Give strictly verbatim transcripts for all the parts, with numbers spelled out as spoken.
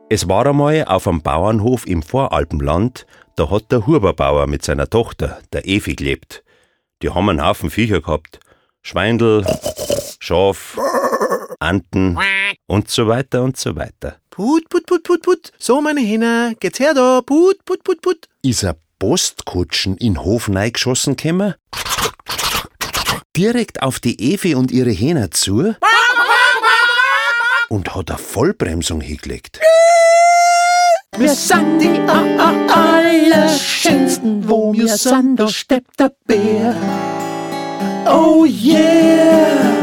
Es war einmal auf einem Bauernhof im Voralpenland, da hat der Huberbauer mit seiner Tochter, der Evi, gelebt. Die haben einen Haufen Viecher gehabt. Schweindel, Schaf, Enten und so weiter und so weiter. Put, put, put, put, put. So, meine Hähner, geht's her da. Put, put, put, put. Ist ein Postkutschen in den Hof reingeschossen gekommen, direkt auf die Evi und ihre Hähner zu und hat eine Vollbremsung hingelegt. Wir sind die Allerschönsten, wo wir sind, da steppt der Bär. Oh yeah!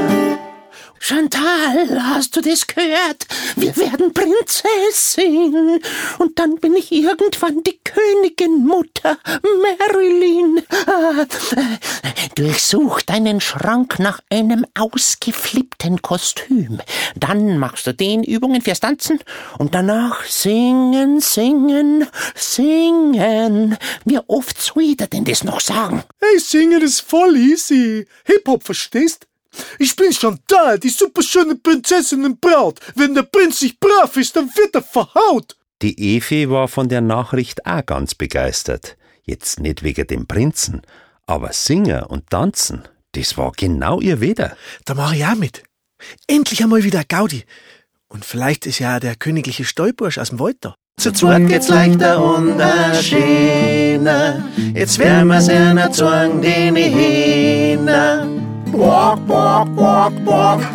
Chantal, hast du das gehört? Wir werden Prinzessin. Und dann bin ich irgendwann die Königin-Mutter, Marilyn. Ah, äh, durchsuch deinen Schrank nach einem ausgeflippten Kostüm. Dann machst du den Übungen fürs Tanzen und danach singen, singen, singen. Wie oft soll ich dir denn das noch sagen? Hey, singen ist voll easy. Hip-Hop, verstehst? Ich bin Chantal, die superschöne Prinzessin und Braut. Wenn der Prinz nicht brav ist, dann wird er verhaut. Die Evi war von der Nachricht auch ganz begeistert. Jetzt nicht wegen dem Prinzen, aber Singen und Tanzen, das war genau ihr Weder. Da mach ich auch mit. Endlich einmal wieder Gaudi. Und vielleicht ist ja der königliche Stallbursch aus dem Wald da. Zu zweit geht's leichter und schöner. Jetzt werden wir's einer zeigen, den Hähner. Walk, walk, walk, walk,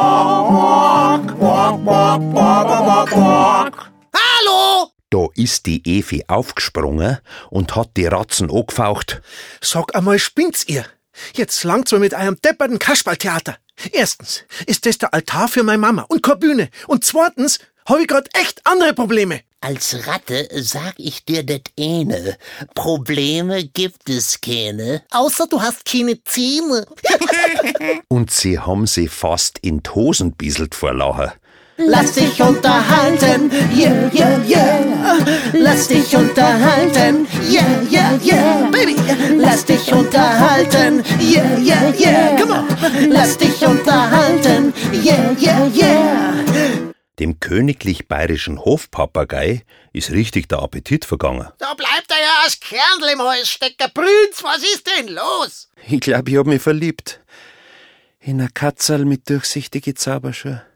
walk, walk, walk, walk, walk. Hallo! Da ist die Evi aufgesprungen und hat die Ratzen angefaucht. Sag einmal, spinnt's ihr? Jetzt langt's mal mit einem depperten Kasperltheater. Erstens ist das der Altar für meine Mama und keine Bühne. Und zweitens habe ich grad echt andere Probleme. Als Ratte sag ich dir das eine. Probleme gibt es keine. Außer du hast keine Zähne. Und sie haben sie fast in die Hosen bisselt vor Lachen. Lass dich unterhalten, yeah, yeah, yeah. Lass dich unterhalten, yeah, yeah, yeah. Baby, lass dich unterhalten, yeah, yeah, yeah. Come on, lass dich unterhalten, yeah, yeah, yeah. Dem königlich-bayerischen Hofpapagei ist richtig der Appetit vergangen. Da bleibt er ja als Kernl im Hals stecken. Prinz, was ist denn los? Ich glaube, ich hab mich verliebt. In eine Katzel mit durchsichtigen Zauberschuhen.